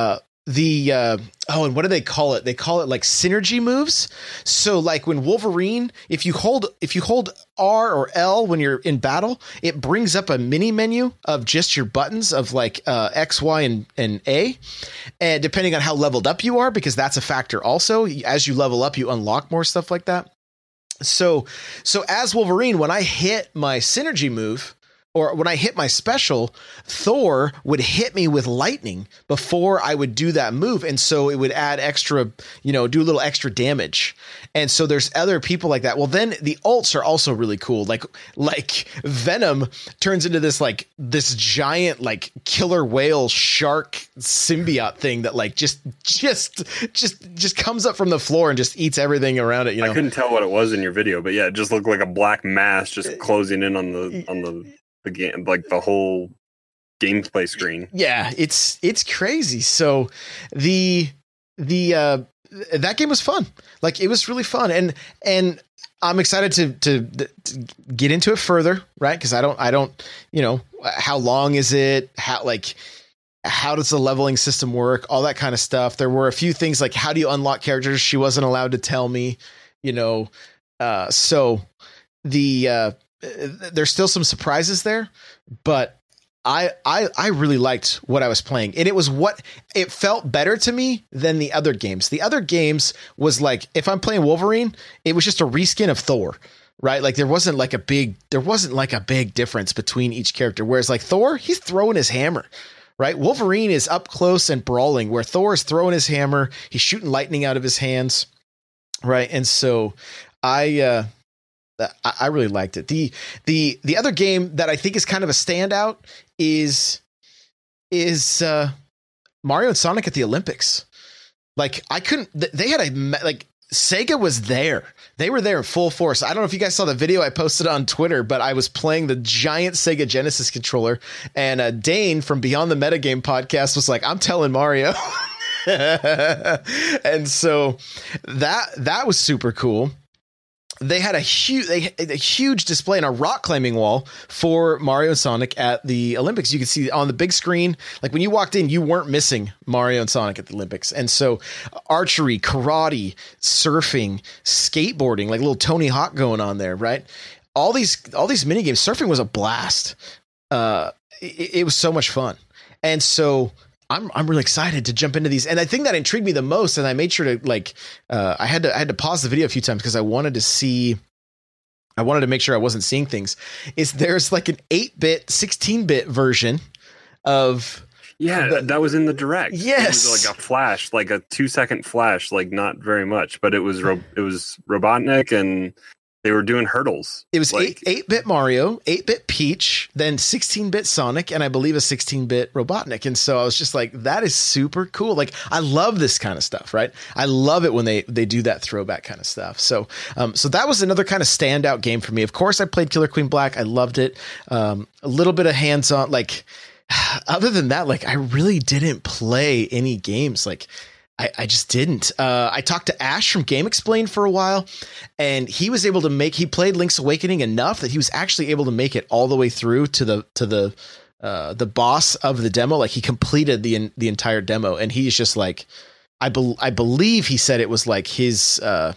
the uh, oh, and what do they call it? They call it like synergy moves. So like when Wolverine, if you hold if you hold R or L when you're in battle, it brings up a mini menu of just your buttons of like uh, X, Y, and, and A. And depending on how leveled up you are, because that's a factor also. As you level up, you unlock more stuff like that. So so as Wolverine, when I hit my synergy move, or when I hit my special, Thor would hit me with lightning before I would do that move. And so it would add extra, you know, do a little extra damage. And so there's other people like that. Well, then the ults are also really cool. Like, like Venom turns into this, like this giant, like killer whale shark symbiote thing that like just, just, just, just comes up from the floor and just eats everything around it. You know, I couldn't tell what it was in your video, but yeah, it just looked like a black mass just closing in on the, on the, the game, like the whole gameplay screen. Yeah, it's it's crazy. So the the uh that game was fun. Like it was really fun, and and I'm excited to to, to get into it further, right? Because I don't I don't you know, how long is it? How like how does the leveling system work? All that kind of stuff. There were a few things like how do you unlock characters? She wasn't allowed to tell me, you know. Uh, so the uh, there's still some surprises there, but I, I, I really liked what I was playing, and it was what it felt better to me than the other games. The other games was like, if I'm playing Wolverine, it was just a reskin of Thor, right? Like there wasn't like a big, there wasn't like a big difference between each character. Whereas like Thor, he's throwing his hammer, right? Wolverine is up close and brawling, where Thor is throwing his hammer. He's shooting lightning out of his hands. Right. And so I, uh, I really liked it. The the the other game that I think is kind of a standout is is uh, Mario and Sonic at the Olympics. Like I couldn't. They had a like Sega was there. They were there in full force. I don't know if you guys saw the video I posted on Twitter, but I was playing the giant Sega Genesis controller, and uh, Dane from Beyond the Metagame podcast was like, "I'm telling Mario." And so that that was super cool. They had a huge, they had a huge display on a rock climbing wall for Mario and Sonic at the Olympics. You could see on the big screen, like when you walked in, you weren't missing Mario and Sonic at the Olympics. And so archery, karate, surfing, skateboarding, like little Tony Hawk going on there, right? All these, all these mini games. Surfing was a blast. Uh, it, it was so much fun. And so I'm I'm really excited to jump into these. And the thing that intrigued me the most, and I made sure to like, uh, I had to I had to pause the video a few times because I wanted to see, I wanted to make sure I wasn't seeing things, is there's like an eight bit, sixteen bit version of. Yeah, the, that was in the direct. Yes. It was like a flash, like a two second flash, like not very much, but it was, ro- it was Robotnik, and they were doing hurdles. It was like, eight eight bit Mario, eight bit Peach, then sixteen bit Sonic, and I believe a sixteen bit Robotnik. And so I was just like, that is super cool. Like, I love this kind of stuff, right? I love it when they they do that throwback kind of stuff. So um, so that was another kind of standout game for me. Of course, I played Killer Queen Black. I loved it. Um, a little bit of hands-on. Like, other than that, like, I really didn't play any games. Like, I, I just didn't. Uh, I talked to Ash from Game Explained for a while, and he was able to make. He played Link's Awakening enough that he was actually able to make it all the way through to the to the uh, the boss of the demo. Like he completed the the entire demo, and he's just like, I be, I believe he said it was like his. Uh,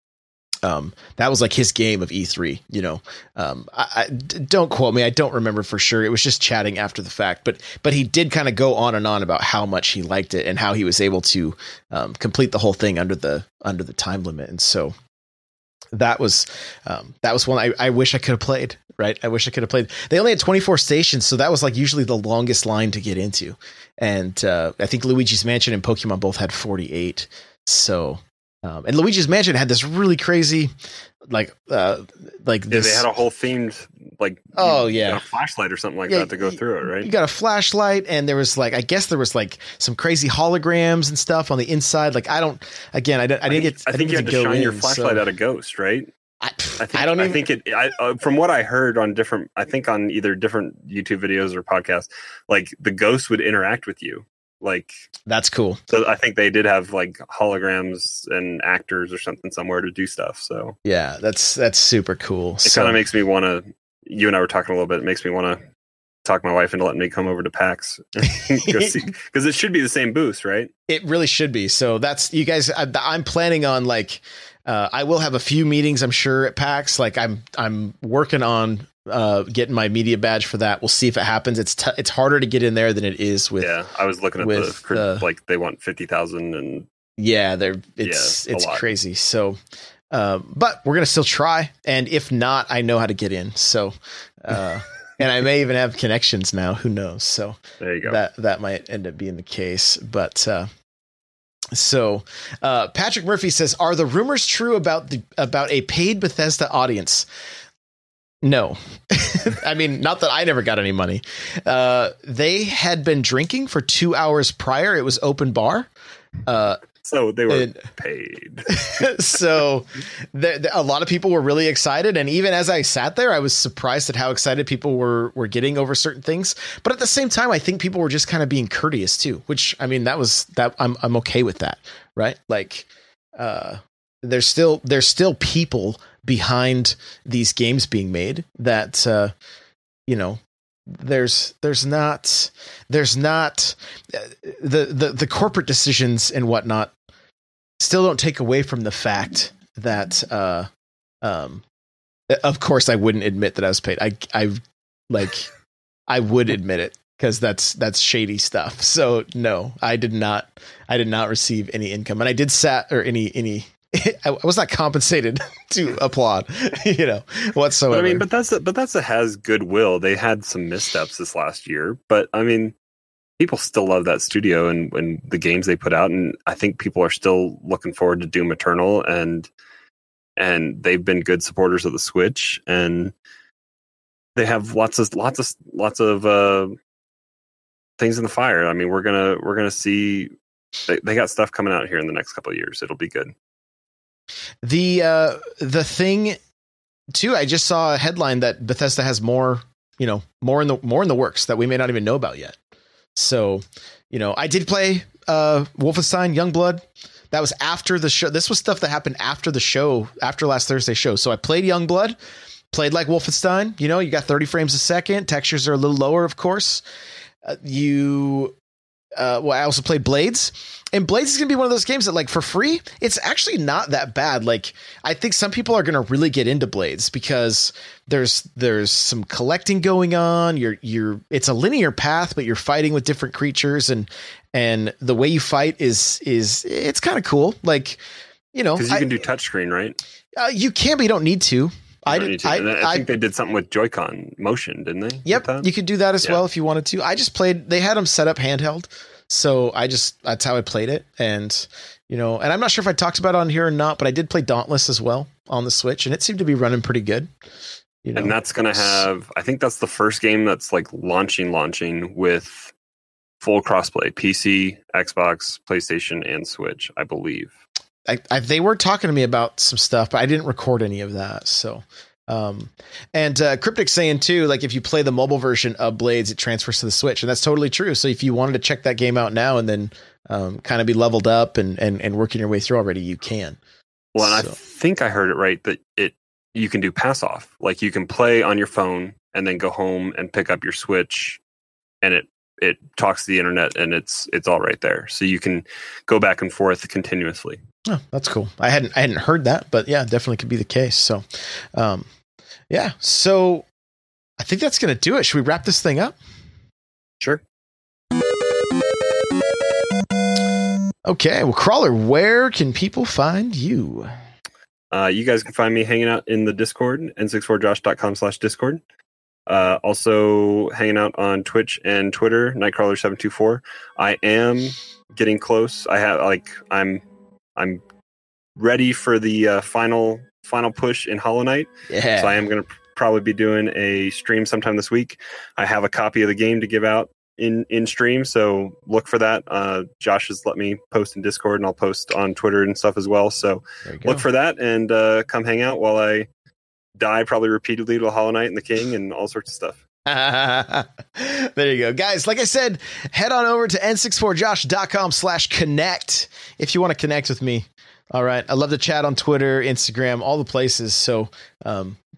Um, that was like his game of E three, you know. Um, I, I don't quote me. I don't remember for sure. It was just chatting after the fact, but, but he did kind of go on and on about how much he liked it and how he was able to, um, complete the whole thing under the, under the time limit. And so that was, um, that was one I, I wish I could have played, right? I wish I could have played. They only had twenty-four stations. So that was like usually the longest line to get into. And, uh, I think Luigi's Mansion and Pokemon both had forty-eight. So, Um, and Luigi's Mansion had this really crazy, like, uh, like yeah, this. they had a whole themed, like, oh you yeah, got a flashlight or something like yeah, that to go you, through it, right? You got a flashlight, and there was like, I guess there was like some crazy holograms and stuff on the inside. Like, I don't, again, I didn't, I didn't I think, get. I, I think you didn't had get to go shine in, your flashlight so. at a ghost, right? I, I think I don't even. I think it. I, uh, from what I heard on different, I think on either different YouTube videos or podcasts, like the ghost would interact with you. Like that's cool. So I think they did have like holograms and actors or something somewhere to do stuff. So yeah, that's that's super cool. It so, kind of makes me want to. You and I were talking a little bit. It makes me want to talk my wife into letting me come over to PAX because it should be the same booth, right? It really should be. So that's you guys. I, I'm planning on like uh, I will have a few meetings, I'm sure, at PAX. Like I'm I'm working on uh, getting my media badge for that. We'll see if it happens. It's t- it's harder to get in there than it is with. Yeah, I was looking at with, the uh, like they want fifty thousand and yeah, they're it's yeah, it's lot. crazy. So. Um, but we're going to still try. And if not, I know how to get in. So, uh, and I may even have connections now. Who knows? So there you go. That, that might end up being the case. But, uh, so, uh, Patrick Murphy says, are the rumors true about the, about a paid Bethesda audience? No. I mean, not that I never got any money. Uh, they had been drinking for two hours prior. It was open bar. Uh, So they were and, paid. So the, the, a lot of people were really excited. And even as I sat there, I was surprised at how excited people were, were getting over certain things. But at the same time, I think people were just kind of being courteous too, which I mean, that was that I'm, I'm okay with that. Right. Like, uh, there's still, there's still people behind these games being made that, uh, you know, there's there's not there's not uh, the, the the corporate decisions and whatnot still don't take away from the fact that uh um of course I wouldn't admit that I was paid. I I like I would admit it because that's that's shady stuff. So no, I did not I did not receive any income, and I did sat or any any I was not compensated to applaud, you know, whatsoever. But I mean, but that's a, but that's a has goodwill. They had some missteps this last year, but I mean, people still love that studio and, and the games they put out, and I think people are still looking forward to Doom Eternal, and and they've been good supporters of the Switch, and they have lots of lots of lots of uh, things in the fire. I mean, we're gonna we're gonna see they, they got stuff coming out here in the next couple of years. It'll be good. The uh, the thing too, I just saw a headline that Bethesda has more, you know, more in the more in the works that we may not even know about yet. So, you know, I did play uh, Wolfenstein Youngblood. That was after the show. This was stuff that happened after the show, after last Thursday's show. So I played Youngblood, played like Wolfenstein. You know, you got thirty frames a second. Textures are a little lower, of course. Uh, you. Uh, well, I also played Blades, and Blades is going to be one of those games that, like, for free, it's actually not that bad. Like, I think some people are going to really get into Blades because there's there's some collecting going on. You're you're it's a linear path, but you're fighting with different creatures, and and the way you fight is is it's kind of cool. Like, you know, because you I, can do touchscreen, right? Uh, you can, but you don't need to. I, did, I, I, I think I, they did something with Joy-Con motion, didn't they? Yep, you could do that as yeah. well if you wanted to. I just played. They had them set up handheld, so I just that's how I played it. And you know, and I'm not sure if I talked about it on here or not, but I did play Dauntless as well on the Switch, and it seemed to be running pretty good. You know, and that's going to have. I think that's the first game that's like launching, launching with full crossplay: P C, Xbox, PlayStation, and Switch. I believe. I, I, they were talking to me about some stuff, but I didn't record any of that. So. Um, and, uh, Cryptic saying too, like if you play the mobile version of Blades, it transfers to the Switch, and that's totally true. So if you wanted to check that game out now and then, um, kind of be leveled up and, and, and working your way through already, you can. Well, and so. I think I heard it right that it, you can do pass off, like you can play on your phone and then go home and pick up your Switch, and it, it talks to the internet and it's, it's all right there. So you can go back and forth continuously. Oh, that's cool. I hadn't, I hadn't heard that, but yeah, definitely could be the case. So, um, yeah, so I think that's going to do it. Should we wrap this thing up? Sure. Okay, well, Crawler, where can people find you? Uh, you guys can find me hanging out in the Discord, n sixty-four josh dot com slash Discord. Uh, also hanging out on Twitch and Twitter, Nightcrawler seven two four. I am getting close. I have like I'm I'm ready for the uh, final. final push in Hollow Knight. Yeah. So I am going to pr- probably be doing a stream sometime this week. I have a copy of the game to give out in, in stream, so look for that. Uh, Josh has let me post in Discord, and I'll post on Twitter and stuff as well. So look for that, and uh, come hang out while I die probably repeatedly to Hollow Knight and the King and all sorts of stuff. There you go, guys. Like I said, head on over to n sixty-four josh dot com slash connect if you want to connect with me. All right. I love to chat on Twitter, Instagram, all the places. So um,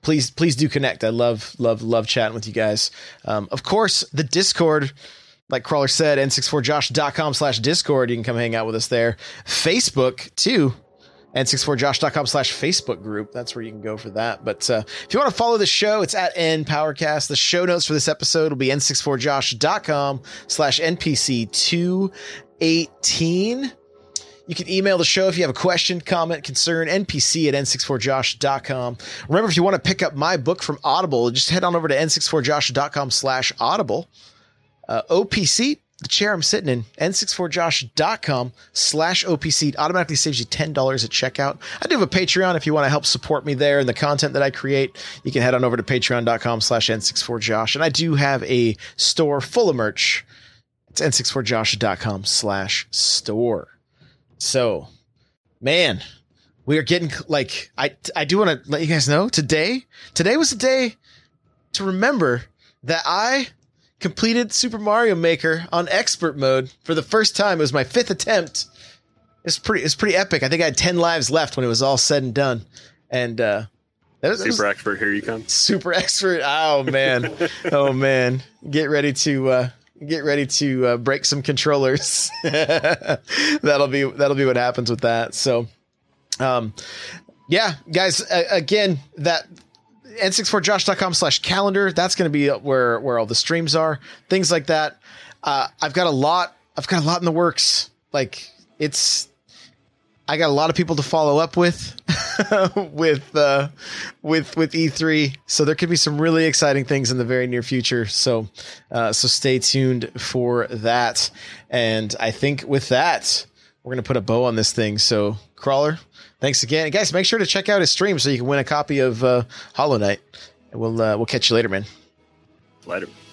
please, please do connect. I love, love, love chatting with you guys. Um, of course, the Discord, like Crawler said, N sixty-four josh dot com slash Discord. You can come hang out with us there. Facebook, too. N sixty-four josh dot com slash Facebook group. That's where you can go for that. But uh, if you want to follow the show, it's at NPowercast. The show notes for this episode will be N sixty-four josh dot com slash N P C two eighteen. You can email the show if you have a question, comment, concern, N P C at N sixty-four josh dot com. Remember, if you want to pick up my book from Audible, just head on over to N sixty-four josh dot com slash Audible. Uh, O P C, the chair I'm sitting in, N sixty-four josh dot com slash O P C automatically saves you ten dollars at checkout. I do have a Patreon. If you want to help support me there and the content that I create, you can head on over to patreon dot com slash N sixty-four josh. And I do have a store full of merch. It's N sixty-four josh dot com slash store. So, man, we are getting like, I, I do want to let you guys know today, today was the day to remember that I completed Super Mario Maker on expert mode for the first time. It was my fifth attempt. It's pretty, it's pretty epic. I think I had ten lives left when it was all said and done. And, uh, that was, super that was expert. Here you come. Super expert. Oh man. Oh man. Get ready to, uh, get ready to uh, break some controllers. that'll be, that'll be what happens with that. So, um, yeah, guys, uh, again, that, N sixty-four josh dot com slash calendar. That's going to be where, where all the streams are, things like that. Uh, I've got a lot, I've got a lot in the works. Like it's, I got a lot of people to follow up with, with, uh, with, with E three. So there could be some really exciting things in the very near future. So, uh, so stay tuned for that. And I think with that, we're going to put a bow on this thing. So Crawler, thanks again. And guys, make sure to check out his stream so you can win a copy of uh, Hollow Knight. And we'll uh, we'll catch you later, man. Later.